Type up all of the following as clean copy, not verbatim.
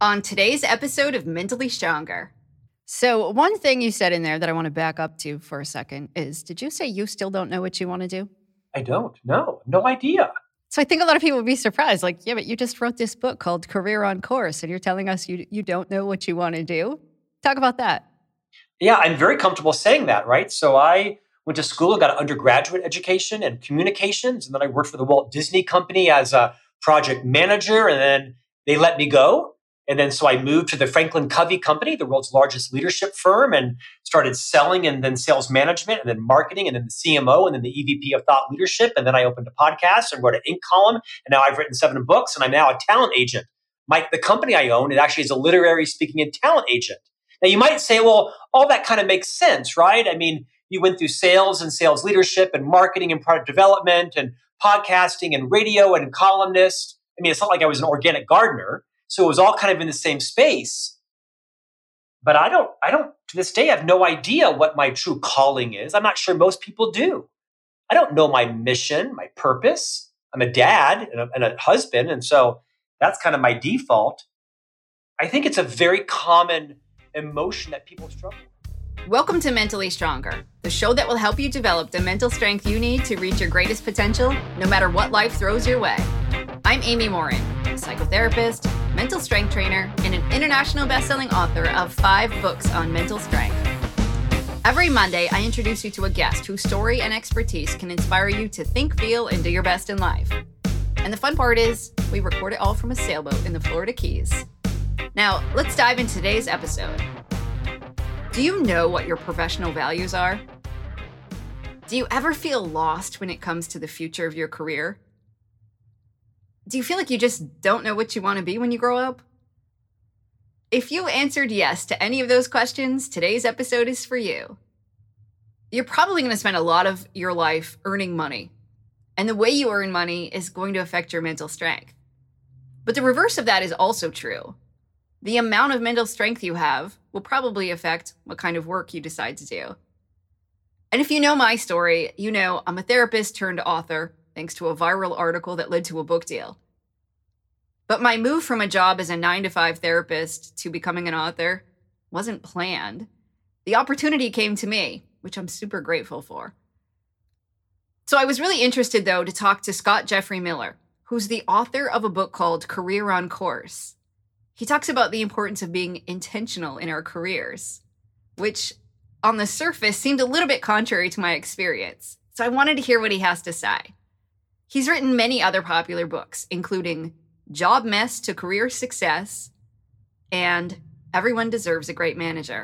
on today's episode of Mentally Stronger. So one thing you said in there that I want to back up to for a second is, did you say you still don't know what you want to do? I don't. No idea. So I think a lot of people would be surprised. Like, yeah, but you just wrote this book called Career on Course, and you're telling us you don't know what you want to do? Talk about that. Yeah, I'm very comfortable saying that, right? So I went to school and got an undergraduate education in communications, and then I worked for the Walt Disney Company as a project manager, and then they let me go. And then so I moved to the Franklin Covey Company, the world's largest leadership firm, and started selling and then sales management and then marketing and then the CMO and then the EVP of thought leadership. And then I opened a podcast and wrote an Inc. column. And now I've written 7 books and I'm now a talent agent. The company I own, it actually is a literary speaking and talent agent. Now you might say, well, all that kind of makes sense, right? I mean, you went through sales and sales leadership and marketing and product development and podcasting and radio and columnist. I mean, it's not like I was an organic gardener. So it was all kind of in the same space. But I don't, to this day, I have no idea what my true calling is. I'm not sure most people do. I don't know my mission, my purpose. I'm a dad and a husband. And so that's kind of my default. I think it's a very common emotion that people struggle with. Welcome to Mentally Stronger, the show that will help you develop the mental strength you need to reach your greatest potential, no matter what life throws your way. I'm Amy Morin, a psychotherapist, mental strength trainer, and an international best-selling author of 5 books on mental strength. Every Monday, I introduce you to a guest whose story and expertise can inspire you to think, feel, and do your best in life. And the fun part is, we record it all from a sailboat in the Florida Keys. Now, let's dive into today's episode. Do you know what your professional values are? Do you ever feel lost when it comes to the future of your career? Do you feel like you just don't know what you want to be when you grow up? If you answered yes to any of those questions, today's episode is for you. You're probably going to spend a lot of your life earning money, and the way you earn money is going to affect your mental strength. But the reverse of that is also true. The amount of mental strength you have will probably affect what kind of work you decide to do. And if you know my story, you know I'm a therapist turned author, thanks to a viral article that led to a book deal. But my move from a job as a 9-to-5 therapist to becoming an author wasn't planned. The opportunity came to me, which I'm super grateful for. So I was really interested, though, to talk to Scott Jeffrey Miller, who's the author of a book called Career on Course. He talks about the importance of being intentional in our careers, which on the surface seemed a little bit contrary to my experience. So I wanted to hear what he has to say. He's written many other popular books, including Job Mess to Career Success and Everyone Deserves a Great Manager.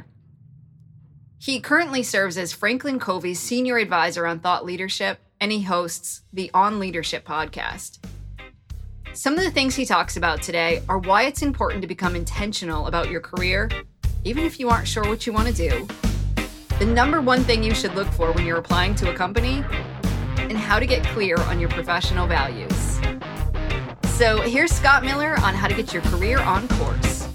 He currently serves as Franklin Covey's senior advisor on thought leadership, and he hosts the On Leadership podcast. Some of the things he talks about today are why it's important to become intentional about your career, even if you aren't sure what you want to do, the number one thing you should look for when you're applying to a company, and how to get clear on your professional values. So here's Scott Miller on how to get your career on course.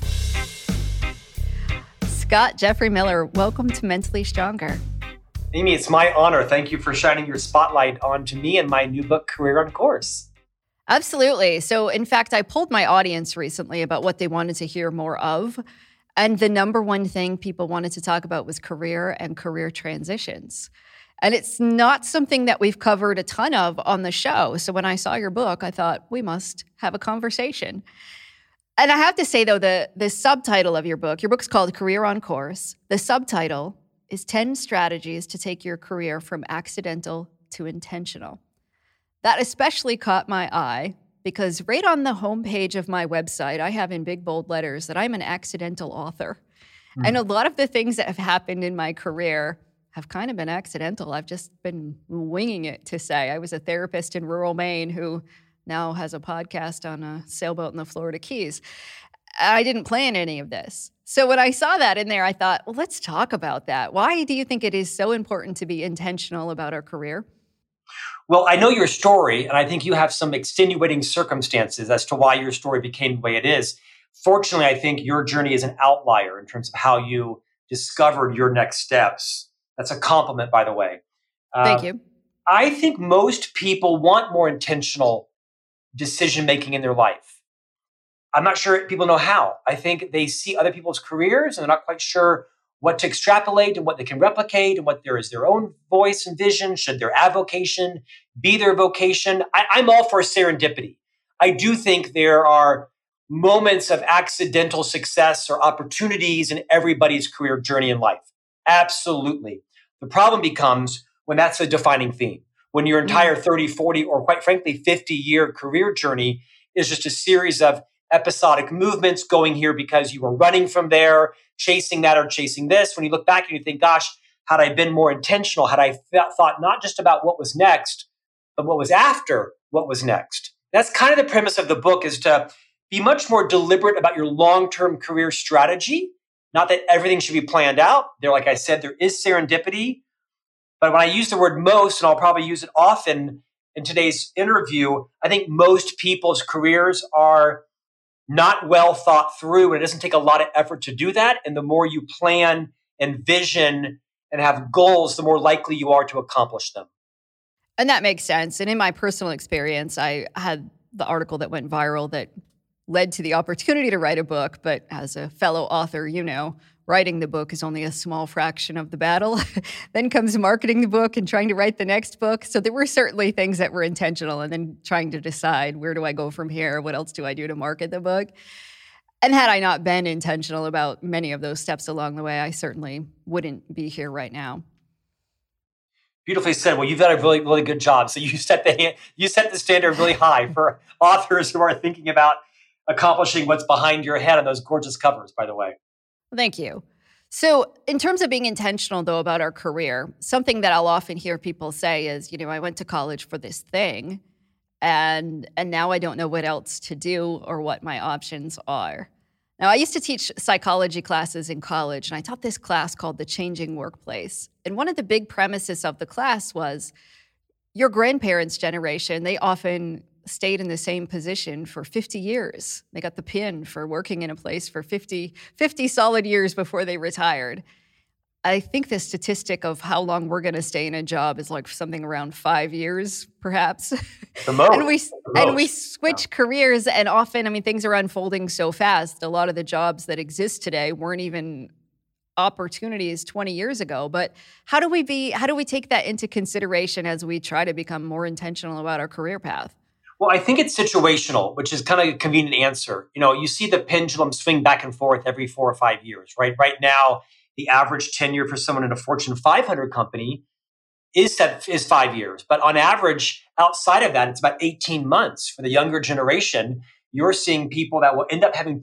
Scott Jeffrey Miller, welcome to Mentally Stronger. Amy, it's my honor. Thank you for shining your spotlight onto me and my new book, Career on Course. Absolutely. So in fact, I polled my audience recently about what they wanted to hear more of. And the number one thing people wanted to talk about was career and career transitions. And it's not something that we've covered a ton of on the show. So when I saw your book, I thought we must have a conversation. And I have to say, though, the subtitle of your book's called Career on Course. The subtitle is 10 Strategies to Take Your Career from Accidental to Intentional. That especially caught my eye because right on the homepage of my website, I have in big bold letters that I'm an accidental author. And a lot of the things that have happened in my career have kind of been accidental. I've just been winging it, to say. I was a therapist in rural Maine who now has a podcast on a sailboat in the Florida Keys. I didn't plan any of this. So when I saw that in there, I thought, well, let's talk about that. Why do you think it is so important to be intentional about our career? Well, I know your story, and I think you have some extenuating circumstances as to why your story became the way it is. Fortunately, I think your journey is an outlier in terms of how you discovered your next steps. That's a compliment, by the way. Thank you. I think most people want more intentional decision-making in their life. I'm not sure people know how. I think they see other people's careers and they're not quite sure what to extrapolate and what they can replicate and what there is their own voice and vision. Should their avocation be their vocation? I'm all for serendipity. I do think there are moments of accidental success or opportunities in everybody's career journey in life. Absolutely. The problem becomes when that's a defining theme, when your entire 30, 40, or quite frankly, 50-year career journey is just a series of episodic movements going here because you were running from there, chasing that or chasing this. When you look back and you think, gosh, had I been more intentional, had I thought not just about what was next, but what was after what was next. That's kind of the premise of the book, is to be much more deliberate about your long-term career strategy. Not that everything should be planned out. There, like I said, there is serendipity. But when I use the word most, and I'll probably use it often in today's interview, I think most people's careers are not well thought through, and it doesn't take a lot of effort to do that. And the more you plan and vision and have goals, the more likely you are to accomplish them. And that makes sense. And in my personal experience, I had the article that went viral that led to the opportunity to write a book. But as a fellow author, writing the book is only a small fraction of the battle. Then comes marketing the book and trying to write the next book. So there were certainly things that were intentional, and then trying to decide, where do I go from here? What else do I do to market the book? And had I not been intentional about many of those steps along the way, I certainly wouldn't be here right now. Beautifully said. Well, you've done a really, really good job. So you set the standard really high for authors who are thinking about accomplishing what's behind your head on those gorgeous covers, by the way. Thank you. So in terms of being intentional, though, about our career, something that I'll often hear people say is, I went to college for this thing, and now I don't know what else to do or what my options are. Now, I used to teach psychology classes in college, and I taught this class called The Changing Workplace. And one of the big premises of the class was your grandparents' generation, they often stayed in the same position for 50 years. They got the pin for working in a place for 50 solid years before they retired. I think the statistic of how long we're going to stay in a job is like something around 5 years, perhaps. The most. And we switch careers, and often, things are unfolding so fast. A lot of the jobs that exist today weren't even opportunities 20 years ago. But how do we take that into consideration as we try to become more intentional about our career path? Well, I think it's situational, which is kind of a convenient answer. You see the pendulum swing back and forth every 4 or 5 years, right? Right now, the average tenure for someone in a Fortune 500 company is 5 years. But on average, outside of that, it's about 18 months. For the younger generation, you're seeing people that will end up having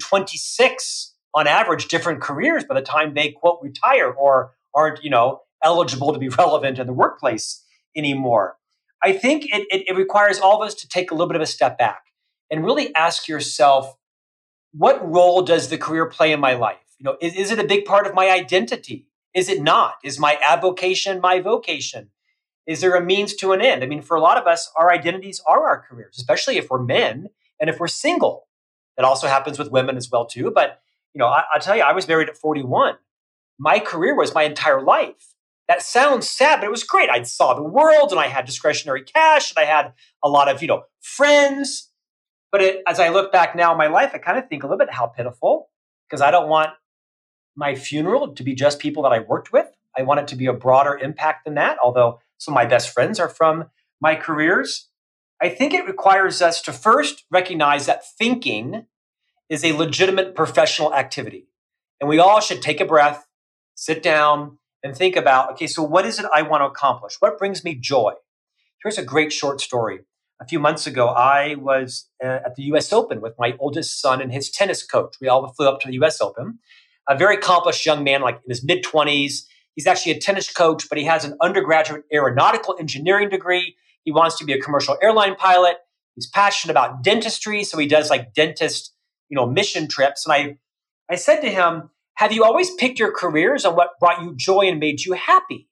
26, on average, different careers by the time they, quote, retire or aren't, eligible to be relevant in the workplace anymore. I think it requires all of us to take a little bit of a step back and really ask yourself, what role does the career play in my life? Is it a big part of my identity? Is it not? Is my avocation my vocation? Is there a means to an end? For a lot of us, our identities are our careers, especially if we're men and if we're single. That also happens with women as well, too. But, I'll tell you, I was married at 41. My career was my entire life. That sounds sad, but it was great. I saw the world, and I had discretionary cash, and I had a lot of, friends. But as I look back now in my life, I kind of think a little bit how pitiful, because I don't want my funeral to be just people that I worked with. I want it to be a broader impact than that, although some of my best friends are from my careers. I think it requires us to first recognize that thinking is a legitimate professional activity. And we all should take a breath, sit down, and think about, okay, so what is it I want to accomplish? What brings me joy? Here's a great short story. A few months ago, I was at the US Open with my oldest son and his tennis coach. We all flew up to the US Open. A very accomplished young man, like in his mid-20s. He's actually a tennis coach, but he has an undergraduate aeronautical engineering degree. He wants to be a commercial airline pilot. He's passionate about dentistry, so he does like dentist, mission trips. And I said to him, have you always picked your careers on what brought you joy and made you happy?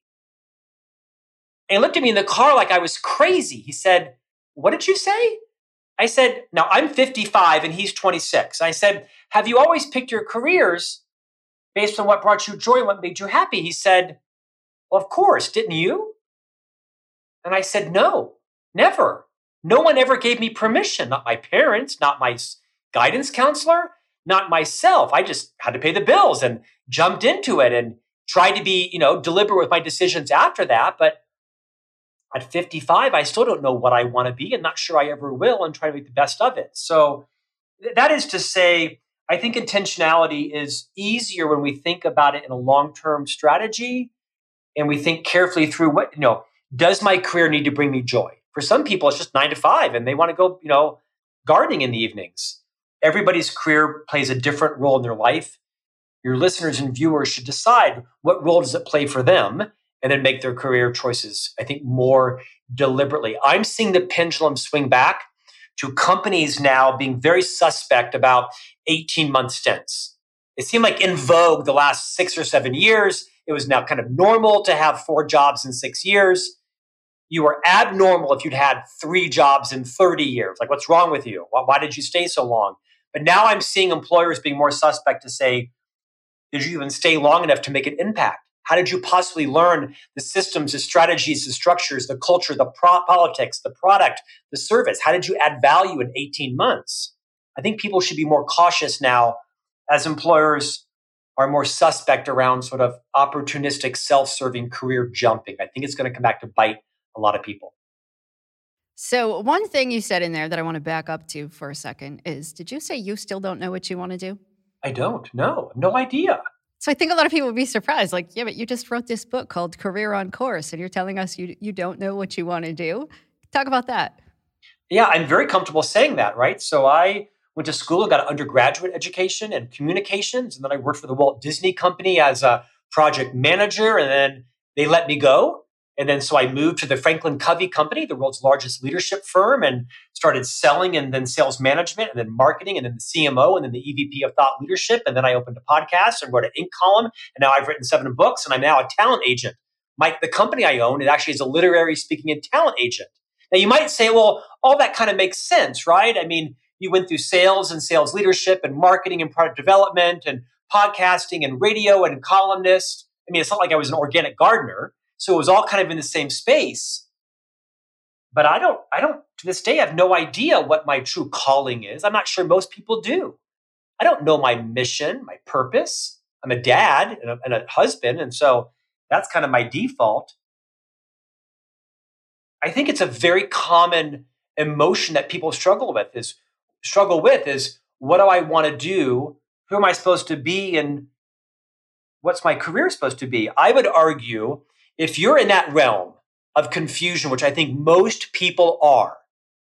And he looked at me in the car like I was crazy. He said, what did you say? I said, now I'm 55 and he's 26. I said, have you always picked your careers based on what brought you joy and what made you happy? He said, well, of course, didn't you? And I said, no, never. No one ever gave me permission, not my parents, not my guidance counselor? Not myself. I just had to pay the bills and jumped into it and tried to be, deliberate with my decisions after that. But at 55, I still don't know what I want to be and not sure I ever will, and try to make the best of it. So that is to say, I think intentionality is easier when we think about it in a long-term strategy and we think carefully through does my career need to bring me joy? For some people, it's just 9 to 5 and they want to go, gardening in the evenings. Everybody's career plays a different role in their life. Your listeners and viewers should decide what role does it play for them and then make their career choices, I think, more deliberately. I'm seeing the pendulum swing back to companies now being very suspect about 18-month stints. It seemed like in vogue the last 6 or 7 years. It was now kind of normal to have 4 jobs in 6 years. You were abnormal if you'd had 3 jobs in 30 years. Like, what's wrong with you? Why did you stay so long? But now I'm seeing employers being more suspect to say, did you even stay long enough to make an impact? How did you possibly learn the systems, the strategies, the structures, the culture, the politics, the product, the service? How did you add value in 18 months? I think people should be more cautious now as employers are more suspect around sort of opportunistic, self-serving career jumping. I think it's going to come back to bite a lot of people. So one thing you said in there that I want to back up to for a second is, did you say you still don't know what you want to do? I don't. No idea. So I think a lot of people would be surprised. Like, yeah, but you just wrote this book called Career on Course, and you're telling us you don't know what you want to do. Talk about that. Yeah, I'm very comfortable saying that, right? So I went to school and got an undergraduate education in communications, and then I worked for the Walt Disney Company as a project manager, and then they let me go. And then so I moved to the Franklin Covey Company, the world's largest leadership firm, and started selling and then sales management and then marketing and then the CMO and then the EVP of thought leadership. And then I opened a podcast and wrote an Inc. column. And now I've written 7 books and I'm now a talent agent. The company I own, it actually is a literary speaking and talent agent. Now you might say, well, all that kind of makes sense, right? I mean, you went through sales and sales leadership and marketing and product development and podcasting and radio and columnist. I mean, it's not like I was an organic gardener. So it was all kind of in the same space. But I don't, to this day, I have no idea what my true calling is. I'm not sure most people do. I don't know my mission, my purpose. I'm a dad and a husband. And so that's kind of my default. I think it's a very common emotion that people struggle with is what do I want to do? Who am I supposed to be? And what's my career supposed to be? I would argue if you're in that realm of confusion, which I think most people are,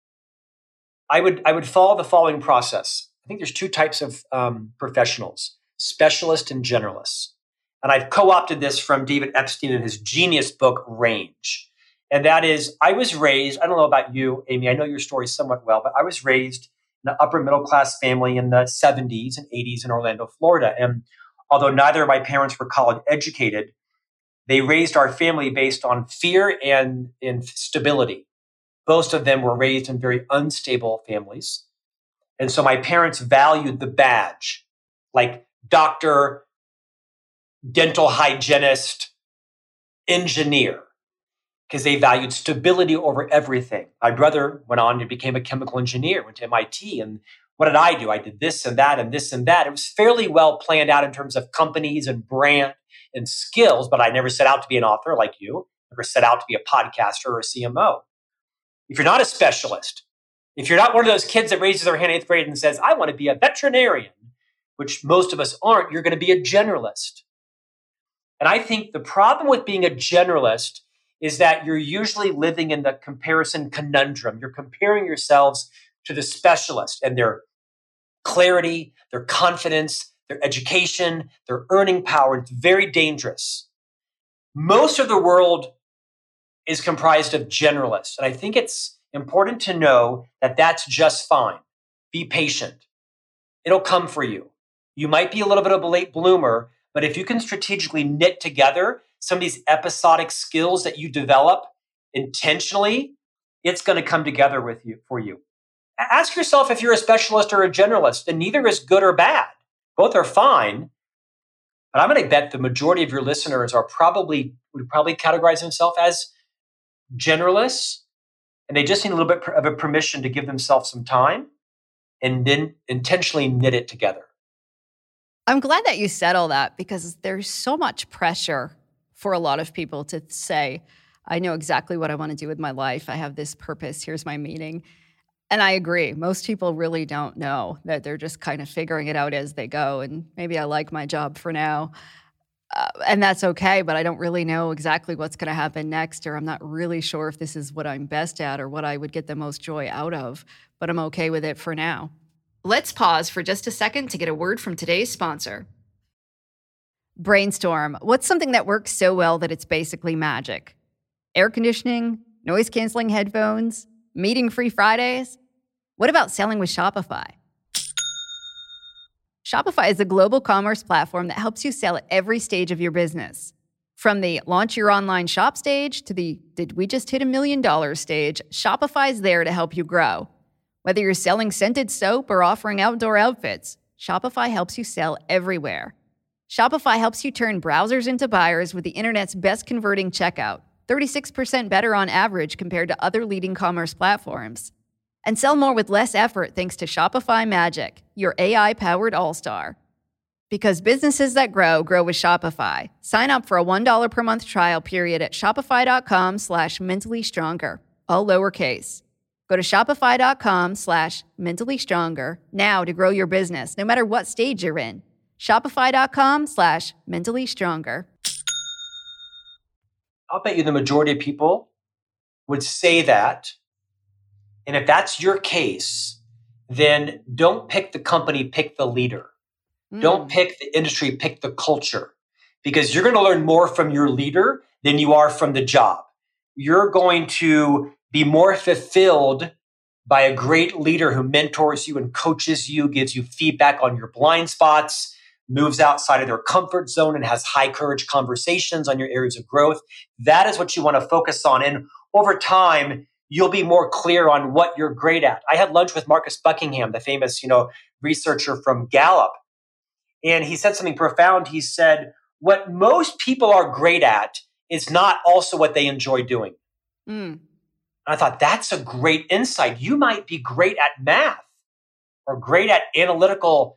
I would follow the following process. I think there's 2 types of professionals, specialists and generalists. And I've co-opted this from David Epstein in his genius book, Range. And that is, I was raised, I don't know about you, Amy, I know your story somewhat well, but I was raised in an upper middle class family in the 70s and 80s in Orlando, Florida. And although neither of my parents were college educated, they raised our family based on fear and instability. Most of them were raised in very unstable families. And so my parents valued the badge, like doctor, dental hygienist, engineer, because they valued stability over everything. My brother went on and became a chemical engineer, went to MIT. And what did I do? I did this and that and this and that. It was fairly well planned out in terms of companies and brand and skills, but I never set out to be an author like you, never set out to be a podcaster or a CMO. If you're not a specialist, if you're not one of those kids that raises their hand in 8th grade and says, I want to be a veterinarian, which most of us aren't, you're going to be a generalist. And I think the problem with being a generalist is that you're usually living in the comparison conundrum. You're comparing yourselves to the specialist and their clarity, their confidence, their education, their earning power. It's very dangerous. Most of the world is comprised of generalists. And I think it's important to know that that's just fine. Be patient. It'll come for you. You might be a little bit of a late bloomer, but if you can strategically knit together some of these episodic skills that you develop intentionally, it's going to come together for you. Ask yourself if you're a specialist or a generalist, and neither is good or bad. Both are fine, but I'm going to bet the majority of your listeners would probably categorize themselves as generalists, and they just need a little bit of a permission to give themselves some time and then intentionally knit it together. I'm glad that you said all that because there's so much pressure for a lot of people to say, I know exactly what I want to do with my life. I have this purpose. Here's my meaning. And I agree. Most people really don't know that they're just kind of figuring it out as they go. And maybe I like my job for now. And that's okay, but I don't really know exactly what's going to happen next, or I'm not really sure if this is what I'm best at or what I would get the most joy out of, but I'm okay with it for now. Let's pause for just a second to get a word from today's sponsor. Brainstorm. What's something that works so well that it's basically magic? Air conditioning, noise-canceling headphones, meeting-free Fridays? What about selling with Shopify? Shopify is a global commerce platform that helps you sell at every stage of your business. From the launch your online shop stage to the did we just hit $1 million stage, Shopify's there to help you grow. Whether you're selling scented soap or offering outdoor outfits, Shopify helps you sell everywhere. Shopify helps you turn browsers into buyers with the internet's best converting checkout, 36% better on average compared to other leading commerce platforms. And sell more with less effort thanks to Shopify Magic, your AI-powered all-star. Because businesses that grow, grow with Shopify. Sign up for a $1 per month trial period at shopify.com/mentallyStronger, all lowercase. Go to shopify.com/mentallyStronger now to grow your business, no matter what stage you're in. Shopify.com/mentallyStronger. I'll bet you the majority of people would say that. And if that's your case, then don't pick the company, pick the leader. Don't pick the industry, pick the culture. Because you're going to learn more from your leader than you are from the job. You're going to be more fulfilled by a great leader who mentors you and coaches you, gives you feedback on your blind spots, moves outside of their comfort zone and has high courage conversations on your areas of growth. That is what you want to focus on. And over time, you'll be more clear on what you're great at. I had lunch with Marcus Buckingham, the famous, researcher from Gallup. And he said something profound. He said, what most people are great at is not also what they enjoy doing. And I thought, that's a great insight. You might be great at math or great at analytical,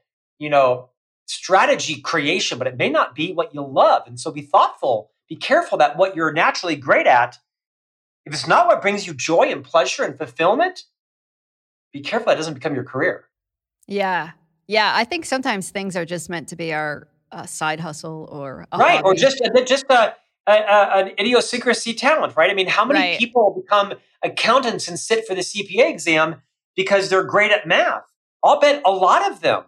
strategy creation, but it may not be what you love. And so be thoughtful, be careful that what you're naturally great at, if it's not what brings you joy and pleasure and fulfillment, be careful that doesn't become your career. Yeah. I think sometimes things are just meant to be our side hustle or a right, hobby. or just an idiosyncrasy talent, right? I mean, how many people become accountants and sit for the CPA exam because they're great at math? I'll bet a lot of them.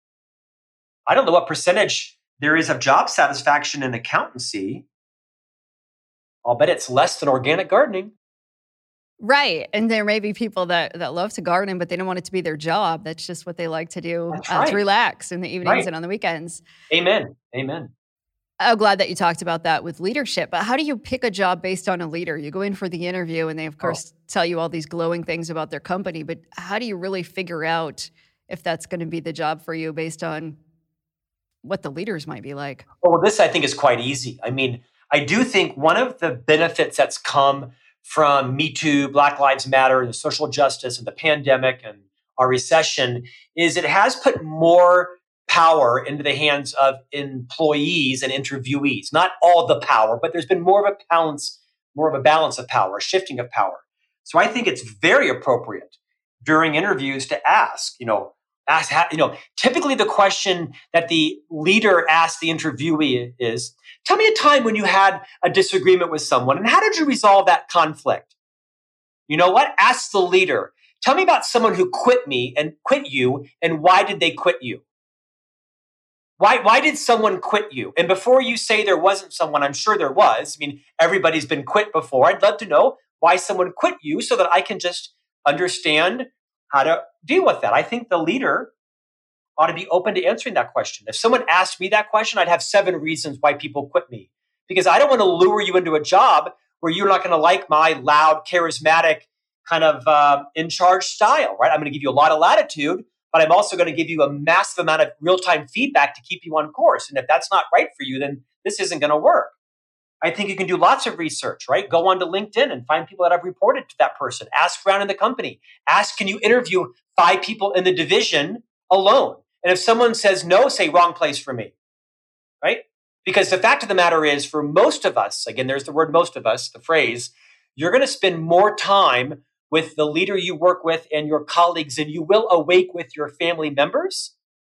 I don't know what percentage there is of job satisfaction in accountancy. I'll bet it's less than organic gardening. Right. And there may be people that love to garden, but they don't want it to be their job. That's just what they like to do to relax in the evenings and on the weekends. Amen. I'm glad that you talked about that with leadership. But how do you pick a job based on a leader? You go in for the interview and they, of course, tell you all these glowing things about their company. But how do you really figure out if that's going to be the job for you based on what the leaders might be like? Well, this I think is quite easy. I mean, I do think one of the benefits that's come from Me Too, Black Lives Matter, the social justice and the pandemic and our recession is it has put more power into the hands of employees and interviewees. Not all the power, but there's been more of a balance of power, a shifting of power. So I think it's very appropriate during interviews to ask, typically the question that the leader asks the interviewee is, tell me a time when you had a disagreement with someone and how did you resolve that conflict? You know what? Ask the leader. Tell me about someone who quit you and why did they quit you? Why did someone quit you? And before you say there wasn't someone, I'm sure there was. I mean, everybody's been quit before. I'd love to know why someone quit you so that I can just understand how to deal with that. I think the leader ought to be open to answering that question. If someone asked me that question, I'd have 7 reasons why people quit me. Because I don't want to lure you into a job where you're not going to like my loud, charismatic, kind of in-charge style, right? I'm going to give you a lot of latitude, but I'm also going to give you a massive amount of real-time feedback to keep you on course. And if that's not right for you, then this isn't going to work. I think you can do lots of research, right? Go onto LinkedIn and find people that have reported to that person. Ask around in the company. Ask, can you interview 5 people in the division alone? And if someone says no, say wrong place for me, right? Because the fact of the matter is, for most of us, again, there's the word most of us, the phrase, you're going to spend more time with the leader you work with and your colleagues than you will awake with your family members.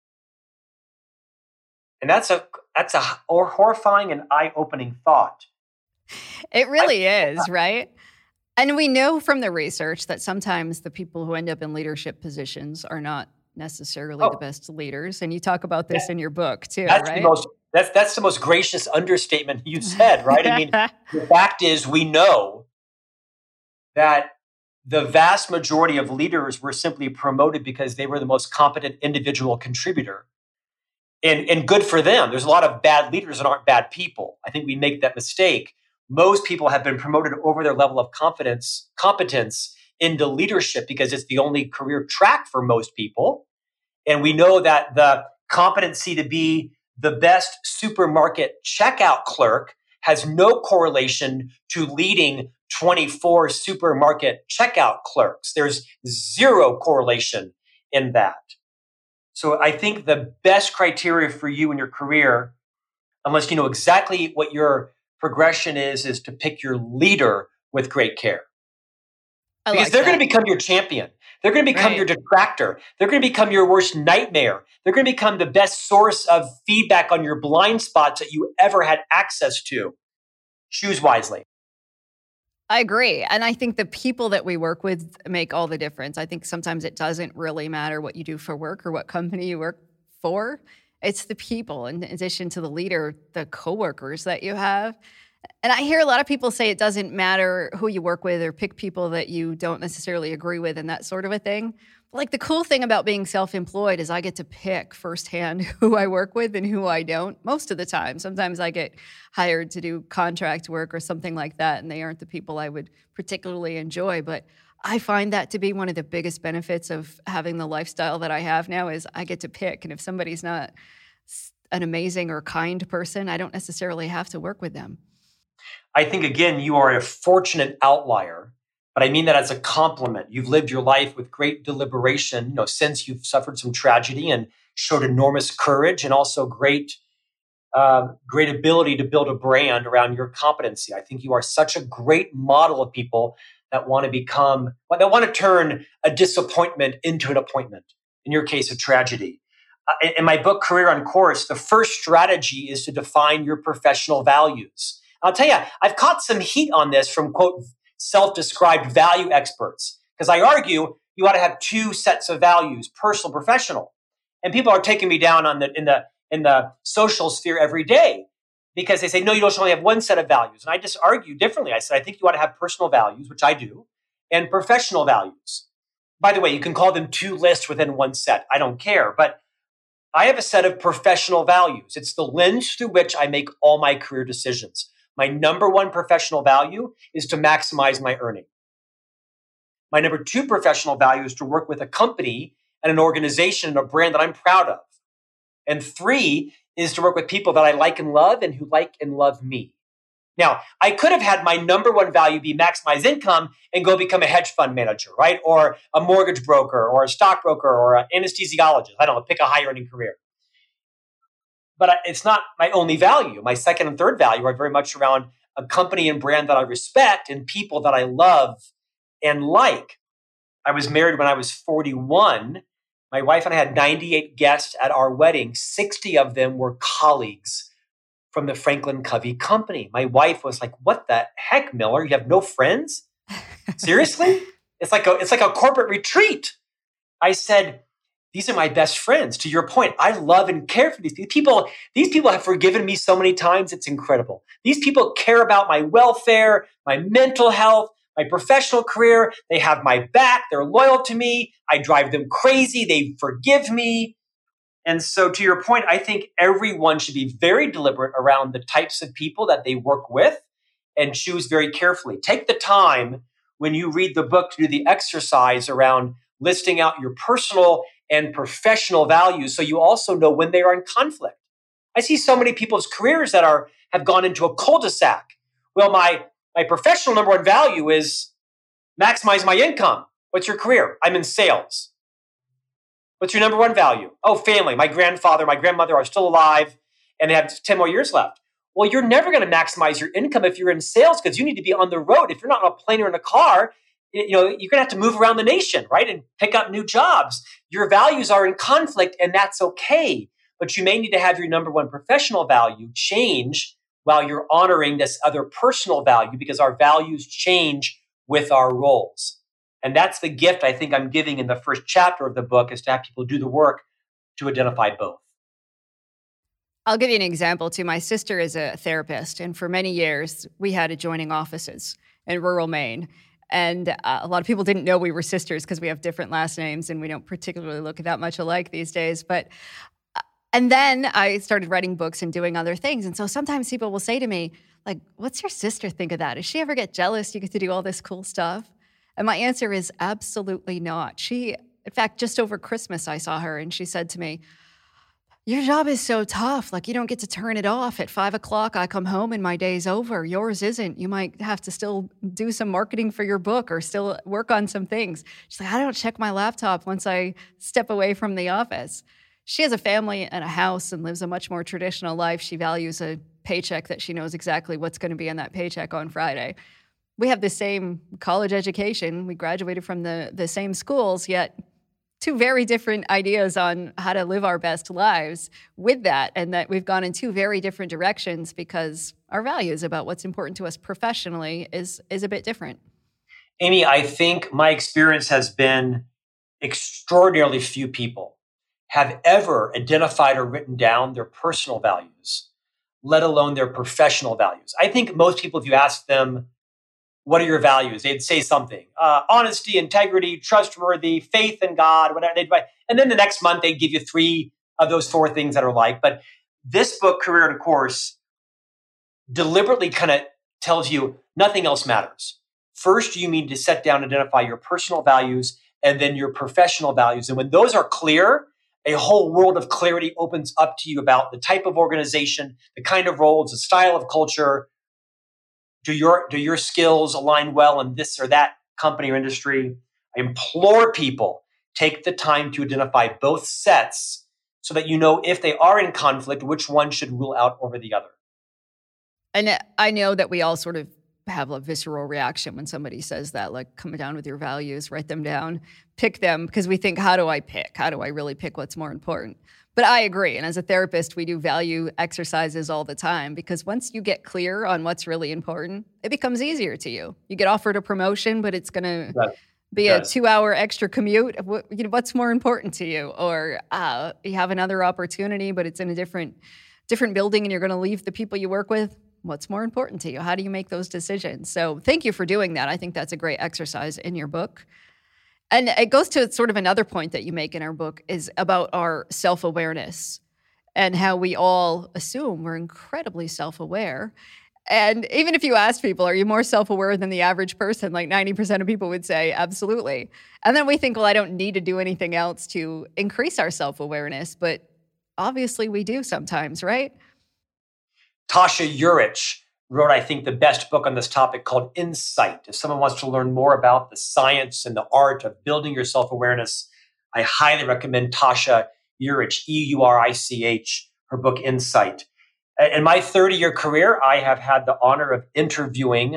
And that's a horrifying and eye-opening thought. It really is, right? And we know from the research that sometimes the people who end up in leadership positions are not necessarily the best leaders. And you talk about this in your book too, right? That's the most gracious understatement you said, right? I mean, the fact is, we know that the vast majority of leaders were simply promoted because they were the most competent individual contributor. And good for them. There's a lot of bad leaders that aren't bad people. I think we make that mistake. Most people have been promoted over their level of competence into leadership because it's the only career track for most people. And we know that the competency to be the best supermarket checkout clerk has no correlation to leading 24 supermarket checkout clerks. There's zero correlation in that. So I think the best criteria for you in your career, unless you know exactly what your progression is to pick your leader with great care. Because they're going to become your champion. They're going to become your detractor. They're going to become your worst nightmare. They're going to become the best source of feedback on your blind spots that you ever had access to. Choose wisely. I agree. And I think the people that we work with make all the difference. I think sometimes it doesn't really matter what you do for work or what company you work for. It's the people, in addition to the leader, the coworkers that you have. And I hear a lot of people say it doesn't matter who you work with or pick people that you don't necessarily agree with and that sort of a thing. Like the cool thing about being self-employed is I get to pick firsthand who I work with and who I don't most of the time. Sometimes I get hired to do contract work or something like that, and they aren't the people I would particularly enjoy. But I find that to be one of the biggest benefits of having the lifestyle that I have now is I get to pick. And if somebody's not an amazing or kind person, I don't necessarily have to work with them. I think, again, you are a fortunate outlier. But I mean that as a compliment. You've lived your life with great deliberation, since you've suffered some tragedy and showed enormous courage and also great ability to build a brand around your competency. I think you are such a great model of people that want to turn a disappointment into an appointment. In your case, a tragedy. In my book, Career on Course, the first strategy is to define your professional values. I'll tell you, I've caught some heat on this from, quote, self-described value experts, because I argue you ought to have 2 sets of values, personal, professional. And people are taking me down in the social sphere every day because they say, no, you don't only have 1 set of values. And I just argue differently. I said, I think you ought to have personal values, which I do, and professional values. By the way, you can call them 2 lists within 1 set. I don't care. But I have a set of professional values. It's the lens through which I make all my career decisions. My number 1 professional value is to maximize my earning. My number 2 professional value is to work with a company and an organization and a brand that I'm proud of. And 3 is to work with people that I like and love and who like and love me. Now, I could have had my number 1 value be maximize income and go become a hedge fund manager, right? Or a mortgage broker or a stockbroker or an anesthesiologist. I don't know, pick a high earning career. But it's not my only value. My second and third value are very much around a company and brand that I respect and people that I love and like. I was married when I was 41. My wife and I had 98 guests at our wedding. 60 of them were colleagues from the Franklin Covey company. My wife was like, what the heck, Miller? You have no friends? Seriously? It's like a corporate retreat. I said, these are my best friends. To your point, I love and care for these people. These people have forgiven me so many times. It's incredible. These people care about my welfare, my mental health, my professional career. They have my back. They're loyal to me. I drive them crazy. They forgive me. And so to your point, I think everyone should be very deliberate around the types of people that they work with and choose very carefully. Take the time when you read the book to do the exercise around listing out your personal and professional values so you also know when they are in conflict. I see so many people's careers that have gone into a cul-de-sac. Well, my professional number one value is maximize my income. What's your career? I'm in sales. What's your number one value? Oh, family. My grandfather, my grandmother are still alive and they have 10 more years left. Well, you're never going to maximize your income if you're in sales because you need to be on the road. If you're not on a plane or in a car, you're going to have to move around the nation, right? And pick up new jobs. Your values are in conflict and that's okay. But you may need to have your number one professional value change while you're honoring this other personal value because our values change with our roles. And that's the gift I think I'm giving in the first chapter of the book is to have people do the work to identify both. I'll give you an example too. My sister is a therapist, and for many years, we had adjoining offices in rural Maine. And a lot of people didn't know we were sisters because we have different last names and we don't particularly look that much alike these days. And then I started writing books and doing other things. And so sometimes people will say to me, like, what's your sister think of that? Does she ever get jealous you get to do all this cool stuff? And my answer is absolutely not. In fact, just over Christmas, I saw her and she said to me, your job is so tough. Like, you don't get to turn it off. At 5 o'clock, I come home and my day's over. Yours isn't. You might have to still do some marketing for your book or still work on some things. She's like, I don't check my laptop once I step away from the office. She has a family and a house and lives a much more traditional life. She values a paycheck that she knows exactly what's going to be in that paycheck on Friday. We have the same college education. We graduated from the same schools, yet two very different ideas on how to live our best lives with that, and that we've gone in two very different directions because our values about what's important to us professionally is a bit different. Amy, I think my experience has been extraordinarily few people have ever identified or written down their personal values, let alone their professional values. I think most people, if you ask them, what are your values? They'd say something, honesty, integrity, trustworthy, faith in God, whatever. And then the next month, they'd give you 3 of those 4 things that are like. But this book, Career and Course, deliberately kind of tells you nothing else matters. First, you need to sit down and identify your personal values and then your professional values. And when those are clear, a whole world of clarity opens up to you about the type of organization, the kind of roles, the style of culture. Do your skills align well in this or that company or industry? I implore people, take the time to identify both sets so that you know if they are in conflict, which one should rule out over the other. And I know that we all sort of have a visceral reaction when somebody says that, like, come down with your values, write them down, pick them, because we think, how do I pick? How do I really pick what's more important? But I agree. And as a therapist, we do value exercises all the time because once you get clear on what's really important, it becomes easier to you. You get offered a promotion, but it's going to be a 2-hour extra commute. What's more important to you? Or you have another opportunity, but it's in a different building and you're going to leave the people you work with. What's more important to you? How do you make those decisions? So thank you for doing that. I think that's a great exercise in your book. And it goes to sort of another point that you make in our book is about our self-awareness and how we all assume we're incredibly self-aware. And even if you ask people, are you more self-aware than the average person? Like 90% of people would say, absolutely. And then we think, well, I don't need to do anything else to increase our self-awareness. But obviously we do sometimes, right? Tasha Eurich wrote, I think, the best book on this topic called Insight. If someone wants to learn more about the science and the art of building your self-awareness, I highly recommend Tasha Eurich, Eurich, her book Insight. In my 30-year career, I have had the honor of interviewing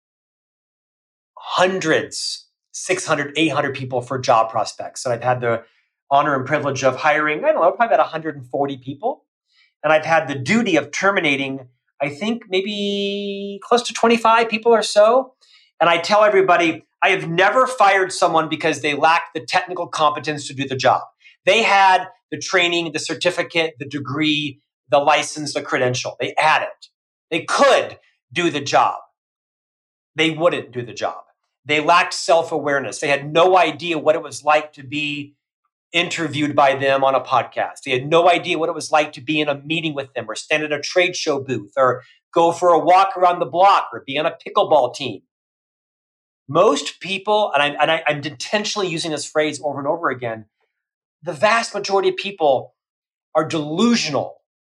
hundreds, 600, 800 people for job prospects. And I've had the honor and privilege of hiring, probably about 140 people. And I've had the duty of terminating, I think, maybe close to 25 people or so. And I tell everybody, I have never fired someone because they lacked the technical competence to do the job. They had the training, the certificate, the degree, the license, the credential. They had it. They could do the job. They wouldn't do the job. They lacked self-awareness. They had no idea what it was like to be interviewed by them on a podcast. They had no idea what it was like to be in a meeting with them or stand at a trade show booth or go for a walk around the block or be on a pickleball team. Most people, and I'm intentionally using this phrase over and over again, the vast majority of people are delusional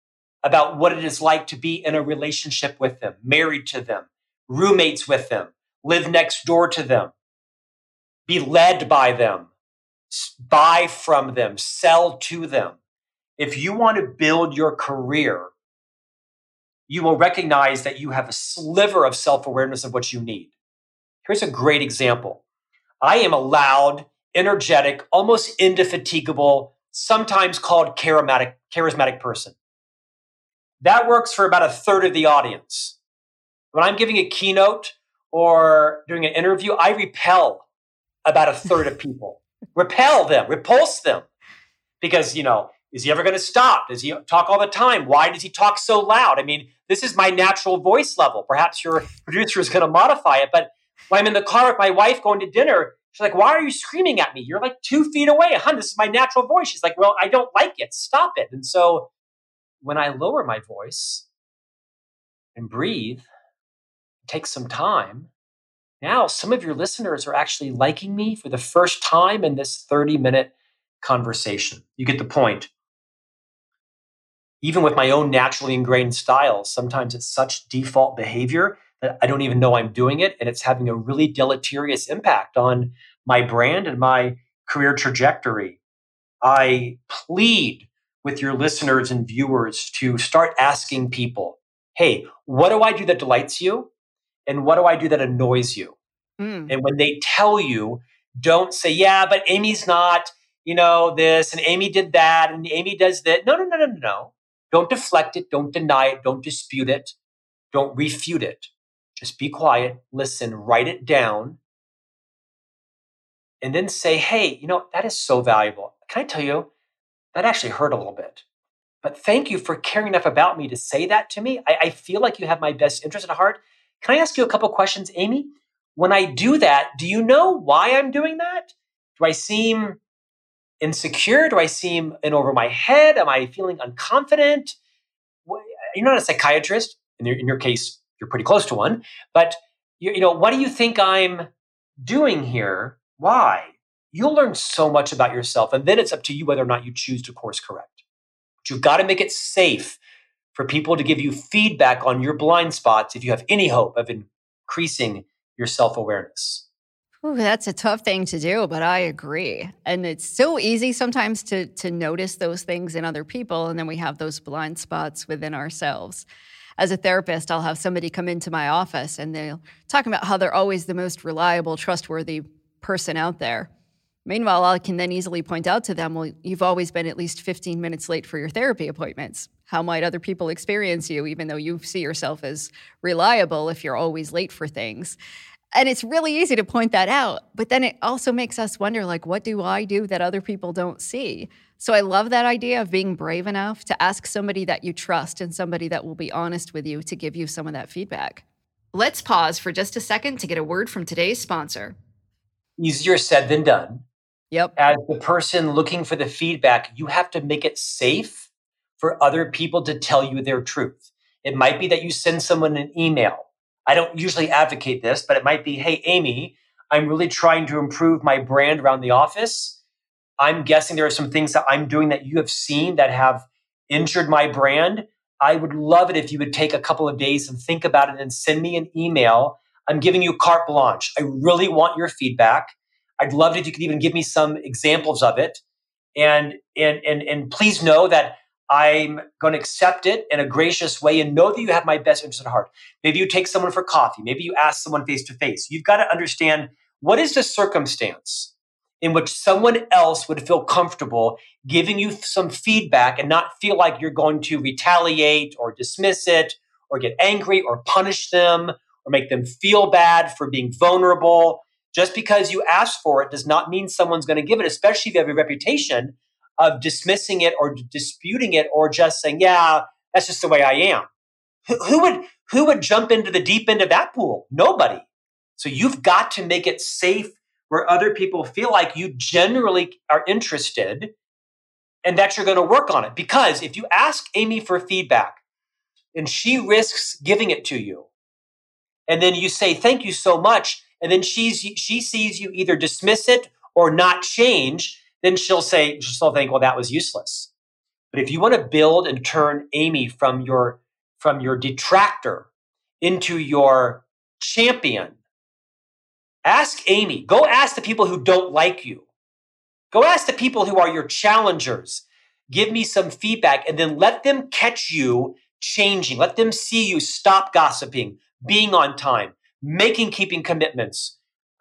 about what it is like to be in a relationship with them, married to them, roommates with them, live next door to them, be led by them, buy from them, sell to them. If you want to build your career, you will recognize that you have a sliver of self-awareness of what you need. Here's a great example. I am a loud, energetic, almost indefatigable, sometimes called charismatic person. That works for about a third of the audience. When I'm giving a keynote or doing an interview, I repel about a third of people. Repulse them. Because, is he ever going to stop? Does he talk all the time? Why does he talk so loud? I mean, this is my natural voice level. Perhaps your producer is going to modify it. But when I'm in the car with my wife going to dinner, she's like, why are you screaming at me? You're like 2 feet away. Hun, this is my natural voice. She's like, well, I don't like it. Stop it. And so when I lower my voice and breathe, take some time, now some of your listeners are actually liking me for the first time in this 30-minute conversation. You get the point. Even with my own naturally ingrained style, sometimes it's such default behavior that I don't even know I'm doing it, and it's having a really deleterious impact on my brand and my career trajectory. I plead with your listeners and viewers to start asking people, hey, what do I do that delights you? And what do I do that annoys you? And when they tell you, don't say, yeah, but Amy's not, this, and Amy did that, and Amy does that. No. Don't deflect it. Don't deny it. Don't dispute it. Don't refute it. Just be quiet, listen, write it down, and then say, hey, that is so valuable. Can I tell you, that actually hurt a little bit. But thank you for caring enough about me to say that to me. I feel like you have my best interest at heart. Can I ask you a couple questions, Amy? When I do that, do you know why I'm doing that? Do I seem insecure? Do I seem in over my head? Am I feeling unconfident? You're not a psychiatrist. In your case, you're pretty close to one. But what do you think I'm doing here? Why? You'll learn so much about yourself. And then it's up to you whether or not you choose to course correct. But you've got to make it safe for people to give you feedback on your blind spots if you have any hope of increasing your self-awareness. Ooh, that's a tough thing to do, but I agree. And it's so easy sometimes to notice those things in other people, and then we have those blind spots within ourselves. As a therapist, I'll have somebody come into my office and they'll talk about how they're always the most reliable, trustworthy person out there. Meanwhile, I can then easily point out to them, well, you've always been at least 15 minutes late for your therapy appointments. How might other people experience you, even though you see yourself as reliable, if you're always late for things? And it's really easy to point that out. But then it also makes us wonder, what do I do that other people don't see? So I love that idea of being brave enough to ask somebody that you trust and somebody that will be honest with you to give you some of that feedback. Let's pause for just a second to get a word from today's sponsor. Easier said than done. Yep. As the person looking for the feedback, you have to make it safe for other people to tell you their truth. It might be that you send someone an email. I don't usually advocate this, but it might be, hey, Amy, I'm really trying to improve my brand around the office. I'm guessing there are some things that I'm doing that you have seen that have injured my brand. I would love it if you would take a couple of days and think about it and send me an email. I'm giving you carte blanche. I really want your feedback. I'd love it if you could even give me some examples of it. And please know that I'm going to accept it in a gracious way and know that you have my best interest at heart. Maybe you take someone for coffee. Maybe you ask someone face to face. You've got to understand, what is the circumstance in which someone else would feel comfortable giving you some feedback and not feel like you're going to retaliate or dismiss it or get angry or punish them or make them feel bad for being vulnerable. Just because you ask for it does not mean someone's going to give it, especially if you have a reputation of dismissing it or disputing it or just saying, yeah, that's just the way I am. Who would jump into the deep end of that pool? Nobody. So you've got to make it safe where other people feel like you generally are interested and that you're going to work on it. Because if you ask Amy for feedback and she risks giving it to you, and then you say, thank you so much, and then she sees you either dismiss it or not change, then she'll think, well, that was useless. But if you want to build and turn Amy from your detractor into your champion, ask Amy. Go ask the people who don't like you. Go ask the people who are your challengers. Give me some feedback, and then let them catch you changing. Let them see you stop gossiping, being on time, keeping commitments,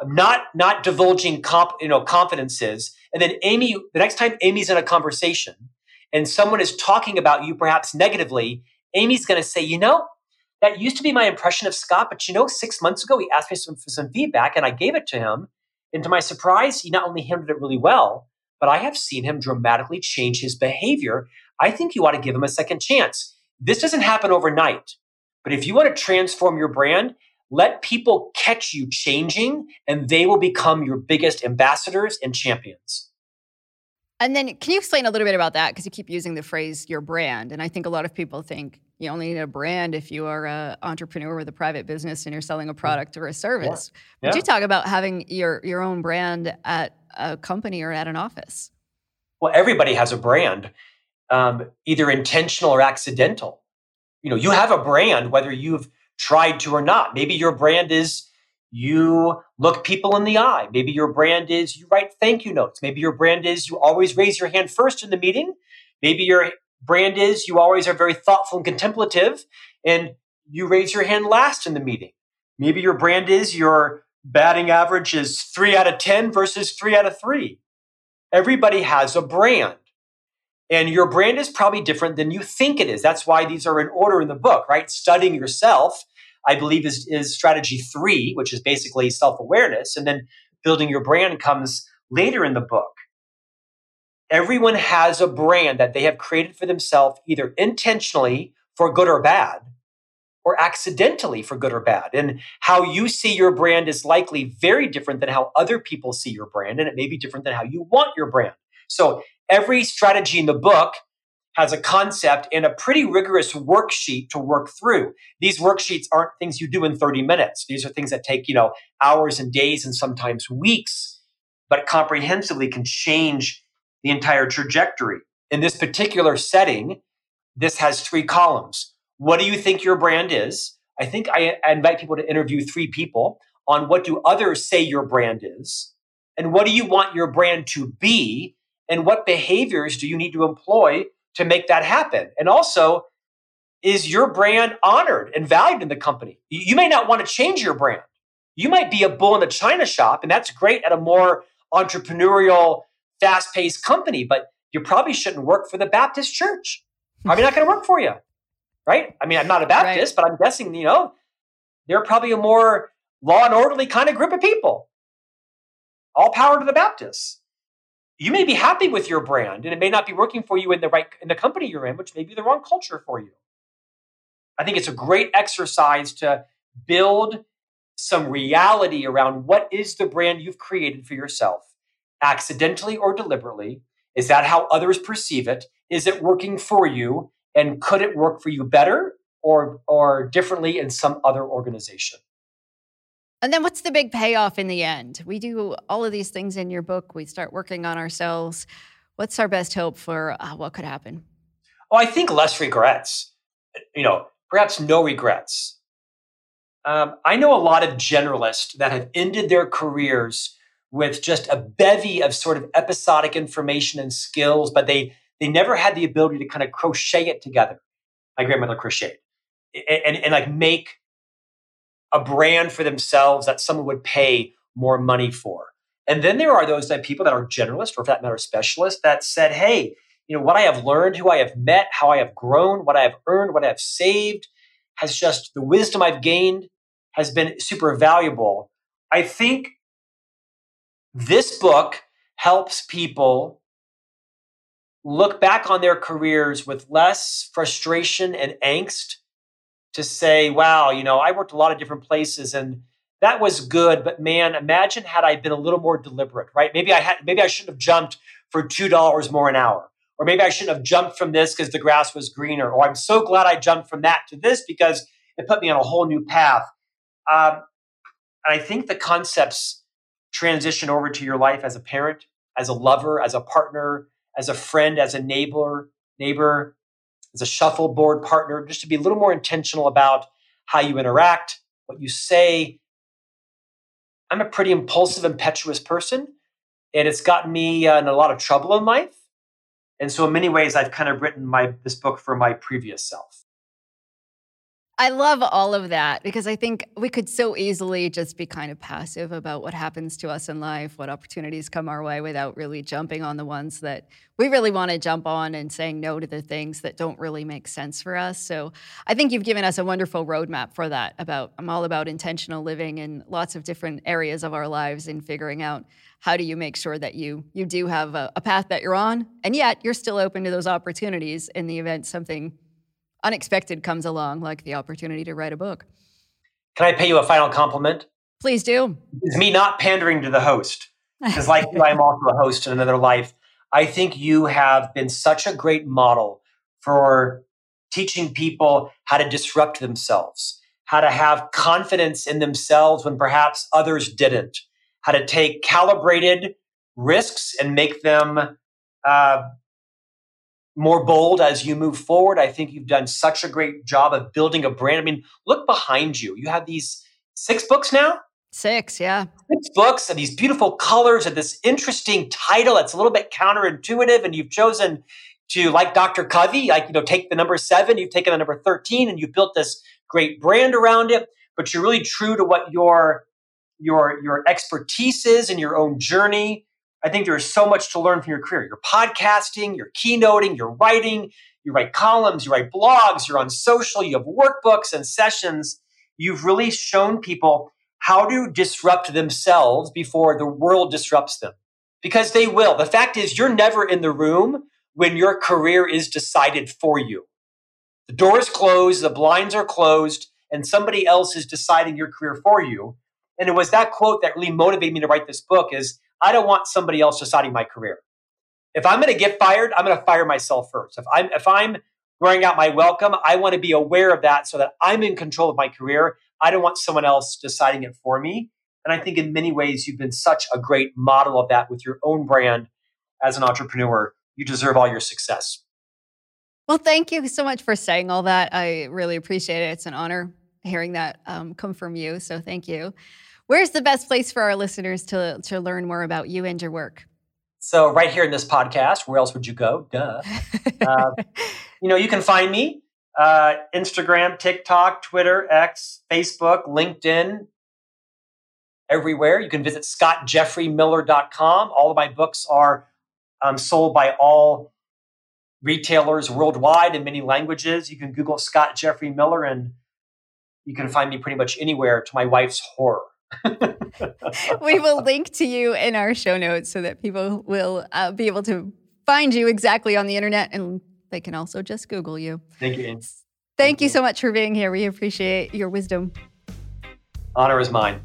not divulging confidences. And then Amy, the next time Amy's in a conversation and someone is talking about you perhaps negatively, Amy's going to say, that used to be my impression of Scott, but 6 months ago, he asked me for some feedback and I gave it to him. And to my surprise, he not only handled it really well, but I have seen him dramatically change his behavior. I think you ought to give him a second chance. This doesn't happen overnight, but if you want to transform your brand, let people catch you changing and they will become your biggest ambassadors and champions. And then can you explain a little bit about that? Because you keep using the phrase your brand. And I think a lot of people think you only need a brand if you are an entrepreneur with a private business and you're selling a product or a service. Yeah. Would you talk about having your own brand at a company or at an office? Well, everybody has a brand, either intentional or accidental. You have a brand, whether you've tried to or not. Maybe your brand is you look people in the eye. Maybe your brand is you write thank you notes. Maybe your brand is you always raise your hand first in the meeting. Maybe your brand is you always are very thoughtful and contemplative and you raise your hand last in the meeting. Maybe your brand is your batting average is 3 out of 10 versus 3 out of 3. Everybody has a brand. And your brand is probably different than you think it is. That's why these are in order in the book, right? Studying yourself, I believe, is strategy 3, which is basically self-awareness. And then building your brand comes later in the book. Everyone has a brand that they have created for themselves, either intentionally for good or bad, or accidentally for good or bad. And how you see your brand is likely very different than how other people see your brand. And it may be different than how you want your brand. So every strategy in the book has a concept and a pretty rigorous worksheet to work through. These worksheets aren't things you do in 30 minutes. These are things that take, hours and days and sometimes weeks, but comprehensively can change the entire trajectory. In this particular setting, this has 3 columns. What do you think your brand is? I think I invite people to interview 3 people on what do others say your brand is, and what do you want your brand to be, and what behaviors do you need to employ to make that happen? And also, is your brand honored and valued in the company? You may not want to change your brand. You might be a bull in a china shop, and that's great at a more entrepreneurial, fast-paced company, but you probably shouldn't work for the Baptist church. Probably not going to work for you, right? I mean, I'm not a Baptist, right, but I'm guessing, they're probably a more law and orderly kind of group of people. All power to the Baptists. You may be happy with your brand, and it may not be working for you in the company you're in, which may be the wrong culture for you. I think it's a great exercise to build some reality around what is the brand you've created for yourself, accidentally or deliberately. Is that how others perceive it? Is it working for you? And could it work for you better or differently in some other organization? And then what's the big payoff in the end? We do all of these things in your book. We start working on ourselves. What's our best hope for what could happen? Oh, I think less regrets. Perhaps no regrets. I know a lot of generalists that have ended their careers with just a bevy of sort of episodic information and skills, but they never had the ability to kind of crochet it together. My grandmother crocheted and like make a brand for themselves that someone would pay more money for. And then there are those people that are generalists, or for that matter, specialists that said, hey, what I have learned, who I have met, how I have grown, what I have earned, what I have saved, has just the wisdom I've gained has been super valuable. I think this book helps people look back on their careers with less frustration and angst to say, wow, I worked a lot of different places and that was good, but man, imagine had I been a little more deliberate, right? Maybe I shouldn't have jumped for $2 more an hour. Or maybe I shouldn't have jumped from this because the grass was greener. Or I'm so glad I jumped from that to this because it put me on a whole new path. And I think the concepts transition over to your life as a parent, as a lover, as a partner, as a friend, as a neighbor, neighbor, as a shuffleboard partner, just to be a little more intentional about how you interact, what you say. I'm a pretty impulsive, impetuous person, and it's gotten me in a lot of trouble in life. And so in many ways, I've kind of written this book for my previous self. I love all of that because I think we could so easily just be kind of passive about what happens to us in life, what opportunities come our way without really jumping on the ones that we really want to jump on and saying no to the things that don't really make sense for us. So I think you've given us a wonderful roadmap for that. I'm all about intentional living in lots of different areas of our lives and figuring out how do you make sure that you do have a path that you're on, and yet you're still open to those opportunities in the event something unexpected comes along, like the opportunity to write a book. Can I pay you a final compliment? Please do. It's me not pandering to the host, because like you, I'm also a host in another life. I think you have been such a great model for teaching people how to disrupt themselves, how to have confidence in themselves when perhaps others didn't, how to take calibrated risks and make them more bold as you move forward. I think you've done such a great job of building a brand. I mean, look behind you. You have these 6 books now? 6, yeah. 6 books and these beautiful colors and this interesting title that's a little bit counterintuitive. And you've chosen to, like Dr. Covey, take the number 7, you've taken the number 13, and you've built this great brand around it. But you're really true to what your expertise is in your own journey. I think there's so much to learn from your career. You're podcasting, you're keynoting, you're writing, you write columns, you write blogs, you're on social, you have workbooks and sessions. You've really shown people how to disrupt themselves before the world disrupts them. Because they will. The fact is, you're never in the room when your career is decided for you. The door is closed, the blinds are closed, and somebody else is deciding your career for you. And it was that quote that really motivated me to write this book is, I don't want somebody else deciding my career. If I'm going to get fired, I'm going to fire myself first. If I'm wearing out my welcome, I want to be aware of that so that I'm in control of my career. I don't want someone else deciding it for me. And I think in many ways, you've been such a great model of that with your own brand as an entrepreneur. You deserve all your success. Well, thank you so much for saying all that. I really appreciate it. It's an honor hearing that come from you. So thank you. Where's the best place for our listeners to learn more about you and your work? So right here in this podcast, where else would you go? Duh. You can find me, Instagram, TikTok, Twitter, X, Facebook, LinkedIn, everywhere. You can visit scottjeffreymiller.com. All of my books are sold by all retailers worldwide in many languages. You can Google Scott Jeffrey Miller and you can find me pretty much anywhere, to my wife's horror. We will link to you in our show notes so that people will be able to find you exactly on the internet, and they can also just Google you. Thank you, Anne. Thank you so much for being here. We appreciate your wisdom. Honor is mine.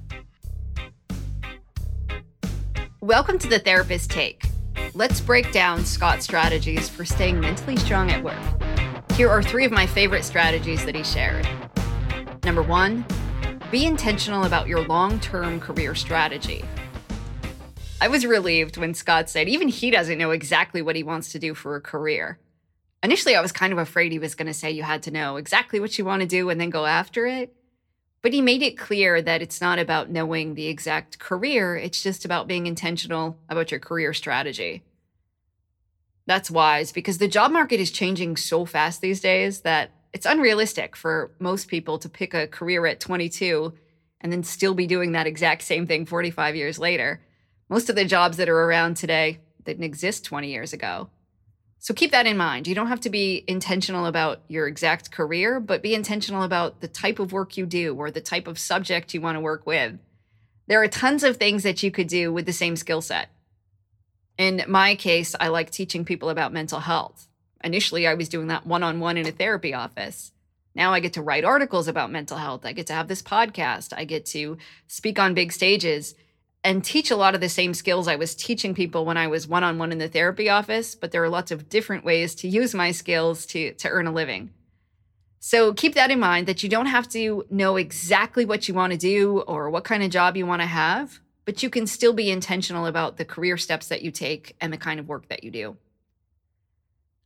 Welcome to The Therapist Take. Let's break down Scott's strategies for staying mentally strong at work. Here are 3 of my favorite strategies that he shared. Number 1, be intentional about your long-term career strategy. I was relieved when Scott said even he doesn't know exactly what he wants to do for a career. Initially, I was kind of afraid he was going to say you had to know exactly what you want to do and then go after it. But he made it clear that it's not about knowing the exact career, it's just about being intentional about your career strategy. That's wise because the job market is changing so fast these days that it's unrealistic for most people to pick a career at 22 and then still be doing that exact same thing 45 years later. Most of the jobs that are around today didn't exist 20 years ago. So keep that in mind. You don't have to be intentional about your exact career, but be intentional about the type of work you do or the type of subject you want to work with. There are tons of things that you could do with the same skill set. In my case, I like teaching people about mental health. Initially, I was doing that one-on-one in a therapy office. Now I get to write articles about mental health. I get to have this podcast. I get to speak on big stages and teach a lot of the same skills I was teaching people when I was one-on-one in the therapy office, but there are lots of different ways to use my skills to earn a living. So keep that in mind that you don't have to know exactly what you want to do or what kind of job you want to have, but you can still be intentional about the career steps that you take and the kind of work that you do.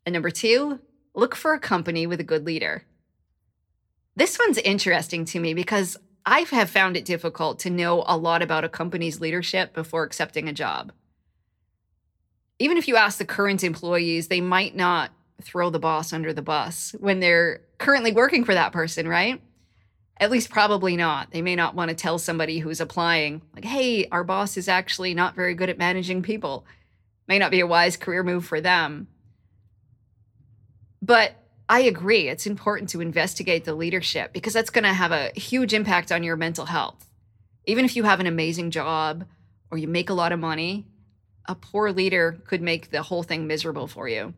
And number 2, look for a company with a good leader. This one's interesting to me because I have found it difficult to know a lot about a company's leadership before accepting a job. Even if you ask the current employees, they might not throw the boss under the bus when they're currently working for that person, right? At least probably not. They may not want to tell somebody who's applying, like, hey, our boss is actually not very good at managing people. May not be a wise career move for them. But I agree, it's important to investigate the leadership because that's going to have a huge impact on your mental health. Even if you have an amazing job or you make a lot of money, a poor leader could make the whole thing miserable for you.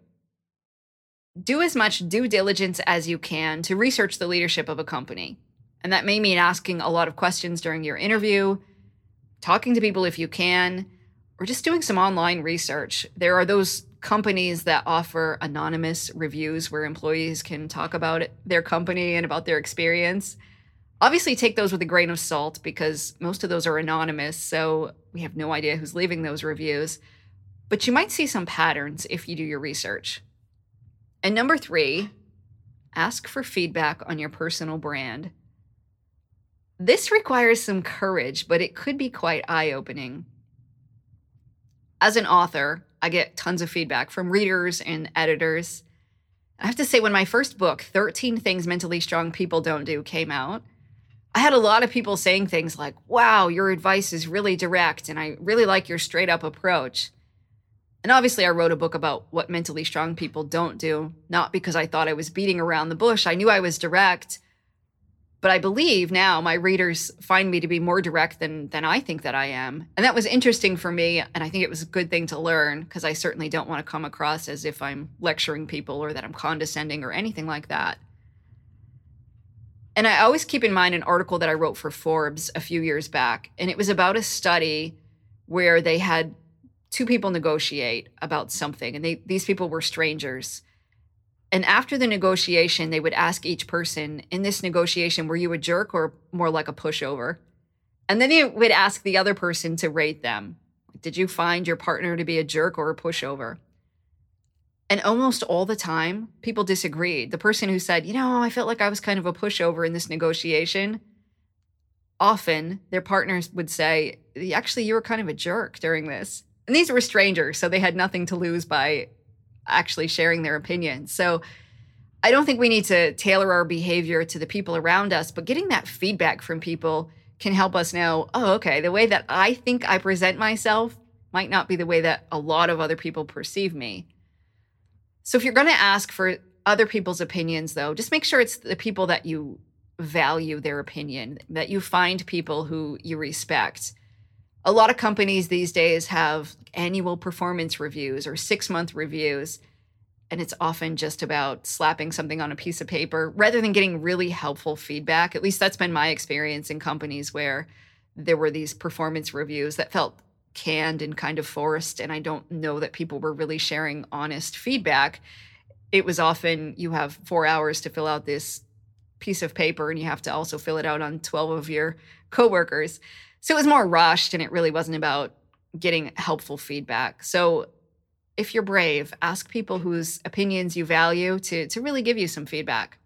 Do as much due diligence as you can to research the leadership of a company. And that may mean asking a lot of questions during your interview, talking to people if you can, or just doing some online research. There are those companies that offer anonymous reviews where employees can talk about their company and about their experience. Obviously, take those with a grain of salt because most of those are anonymous, so we have no idea who's leaving those reviews. But you might see some patterns if you do your research. And number 3, ask for feedback on your personal brand. This requires some courage, but it could be quite eye-opening. As an author, I get tons of feedback from readers and editors. I have to say, when my first book, 13 Things Mentally Strong People Don't Do, came out, I had a lot of people saying things like, wow, your advice is really direct, and I really like your straight-up approach. And obviously, I wrote a book about what mentally strong people don't do, not because I thought I was beating around the bush. I knew I was direct. But I believe now my readers find me to be more direct than I think that I am. And that was interesting for me. And I think it was a good thing to learn because I certainly don't want to come across as if I'm lecturing people or that I'm condescending or anything like that. And I always keep in mind an article that I wrote for Forbes a few years back. And it was about a study where they had 2 people negotiate about something. And these people were strangers. And after the negotiation, they would ask each person, in this negotiation, were you a jerk or more like a pushover? And then they would ask the other person to rate them. Did you find your partner to be a jerk or a pushover? And almost all the time, people disagreed. The person who said, I felt like I was kind of a pushover in this negotiation, often their partners would say, actually, you were kind of a jerk during this. And these were strangers, so they had nothing to lose by actually sharing their opinions. So I don't think we need to tailor our behavior to the people around us, but getting that feedback from people can help us know, okay, the way that I think I present myself might not be the way that a lot of other people perceive me. So if you're going to ask for other people's opinions, though, just make sure it's the people that you value their opinion, that you find people who you respect. A lot of companies these days have annual performance reviews or 6-month reviews, and it's often just about slapping something on a piece of paper rather than getting really helpful feedback. At least that's been my experience in companies where there were these performance reviews that felt canned and kind of forced, and I don't know that people were really sharing honest feedback. It was often, you have 4 hours to fill out this piece of paper, and you have to also fill it out on 12 of your coworkers. So it was more rushed, and it really wasn't about getting helpful feedback. So if you're brave, ask people whose opinions you value to really give you some feedback.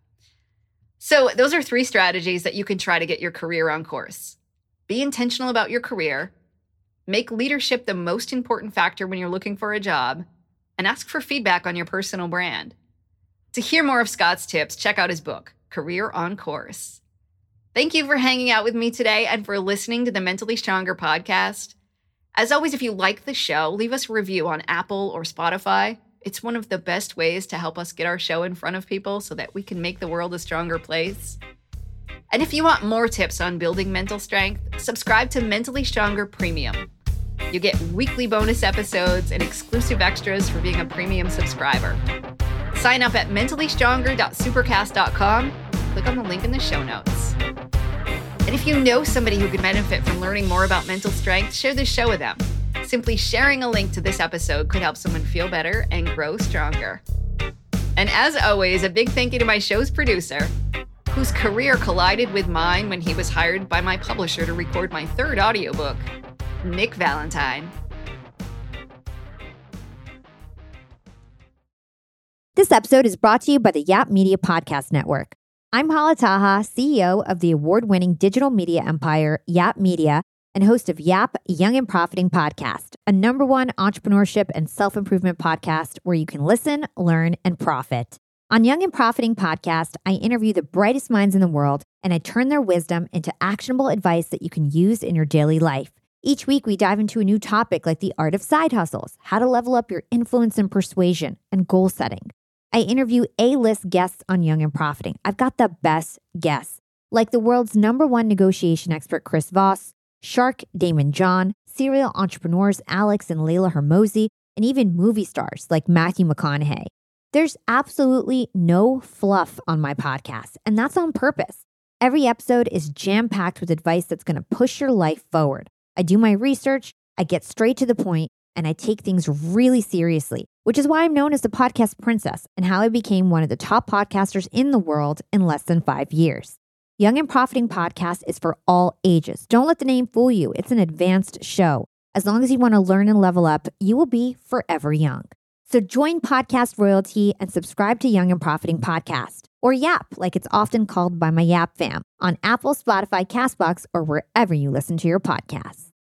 So those are 3 strategies that you can try to get your career on course. Be intentional about your career, make leadership the most important factor when you're looking for a job, and ask for feedback on your personal brand. To hear more of Scott's tips, check out his book, Career on Course. Thank you for hanging out with me today and for listening to the Mentally Stronger podcast. As always, if you like the show, leave us a review on Apple or Spotify. It's one of the best ways to help us get our show in front of people so that we can make the world a stronger place. And if you want more tips on building mental strength, subscribe to Mentally Stronger Premium. You get weekly bonus episodes and exclusive extras for being a premium subscriber. Sign up at mentallystronger.supercast.com. Click on the link in the show notes. And if you know somebody who could benefit from learning more about mental strength, share this show with them. Simply sharing a link to this episode could help someone feel better and grow stronger. And as always, a big thank you to my show's producer, whose career collided with mine when he was hired by my publisher to record my 3rd audiobook, Nick Valentine. This episode is brought to you by the Yap Media Podcast Network. I'm Hala Taha, CEO of the award-winning digital media empire, Yap Media, and host of Yap Young and Profiting Podcast, a #1 entrepreneurship and self-improvement podcast where you can listen, learn, and profit. On Young and Profiting Podcast, I interview the brightest minds in the world, and I turn their wisdom into actionable advice that you can use in your daily life. Each week, we dive into a new topic like the art of side hustles, how to level up your influence and persuasion, and goal setting. I interview A-list guests on Young and Profiting. I've got the best guests, like the world's #1 negotiation expert, Chris Voss, Shark Damon John, serial entrepreneurs Alex and Layla Hermosi, and even movie stars like Matthew McConaughey. There's absolutely no fluff on my podcast, and that's on purpose. Every episode is jam-packed with advice that's going to push your life forward. I do my research, I get straight to the point, and I take things really seriously, which is why I'm known as the podcast princess and how I became one of the top podcasters in the world in less than 5 years. Young and Profiting Podcast is for all ages. Don't let the name fool you. It's an advanced show. As long as you want to learn and level up, you will be forever young. So join podcast royalty and subscribe to Young and Profiting Podcast, or YAP, like it's often called by my YAP fam, on Apple, Spotify, CastBox, or wherever you listen to your podcasts.